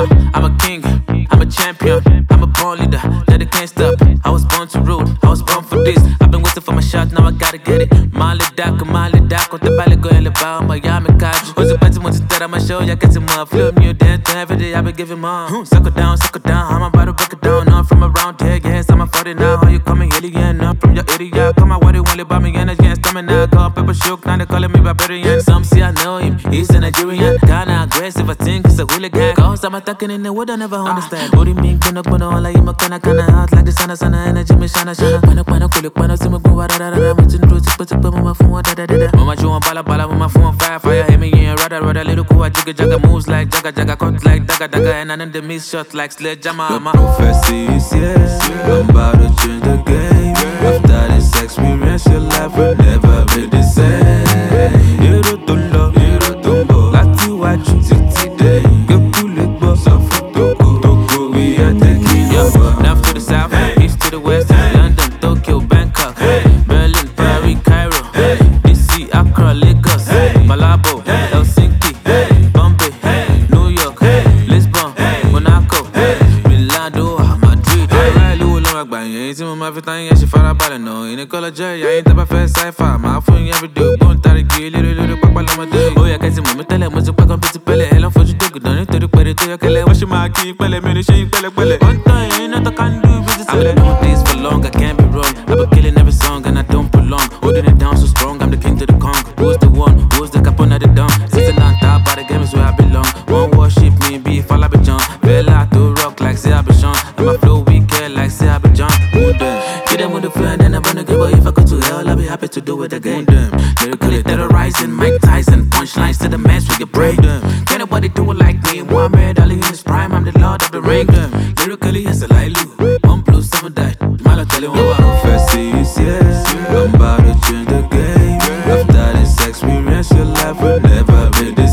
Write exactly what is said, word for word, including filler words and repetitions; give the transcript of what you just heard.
Uh, I'm a king, I'm a champion, I'm a born leader that they can't stop. I was born to rule, I was born for this. I've been waiting for my shot, now I gotta get it. Mali Daka, Mali Daka, the ballet go in the bow, Miami Kaji. Was a better one to start on my show, yeah, get him up. Flip me, dance every day, I've been giving more. Suckle down, suckle down, I'm about to break it down. I'm from around here, yes, I'm a forty now. How you coming, alien? I'm from your area. Come on, what you want to buy me energy and stamina. Go up, pepper shook, now they calling me barbarian. Some say I know him, he's a Nigerian. Kinda aggressive, I think he's a hooligan. Cause I'm attacking in the wood, I never understand. What do you mean, kuna kuna, all I am a kinda kinda hot like the sana sana energy, me shana shana. Pana pana, kulik pana, see me go, da da da da. I'm in truth, but but mama phone, da da da da. Mama, you want bala bala, mama phone, fire fire. Hit me in, rada rada, little cool, jigga jagga, moves like jagga jagga, cut like daga daga, and I the miss shot like sledgehammer. The prophecy is yes, I'm about to change the game. After this experience, your life will never be the same. You don't love, you don't go. Láti wájú títí dé, gẹ́kú lè gbọ́. Sọ fún Togo, Togo, we are taking over. North to the south, east to the west, London, Tokyo, Bangkok, Berlin, Paris, Cairo, D C, Accra, Lagos, Malabo, Helsinki, Bombay, New York, Lisbon, Monaco, Milan, Doha, Madrid. Alright, Lou ló máa gbà yẹn, tí mo máa fi tán yẹn ṣe farabalẹ̀ náà. Ìníkọ́lọ́ jẹ́ ìyá yín tẹ́ bá fẹ́ sáífà, máa fún yín everyday ògbóǹtarìgì lórí lórí pápá lọ́mọdé. Ó yẹ kẹ́sì mọ̀ mí tẹ́lẹ̀, mo ti pẹ́ kan bí ti pẹ́lẹ̀. Ẹ lọ́ fojú dògùdàn nítorí pẹ̀rẹ̀ tó yọ kẹlẹ́. Wọ́n ṣe máa kí n pẹ́lẹ̀, mi ò ní ṣe yín pẹ́lẹ́pẹ́lẹ́. One time, ain't nothing I can do, busy I've been doing this for long, I can't be wrong. I've been killing every song and I don't prolong. Holding it down so strong, I'm the king to the Kong. Who's the one? Who's the capone of the dawn? Sitting on top of the game is where I belong. One worship me, be fall I be John. Vela to rock like say I be Sean. And my flow weekend like say I be John. Moon them, get them with the friend and I'm gonna give. But if I go to hell, I'll be happy to do it again. Them, lyrically terrorizing, Mike Tyson, punchlines to the mess with your brain. Them, can't nobody do it like me. Muhammad Ali in his prime, I'm the lord of the ring. Them, lyrically it's a Lilu. One blue, seven die. Mala tell you The what. prophecy is yes, I'm about to change the game. After this experience, your life will never be the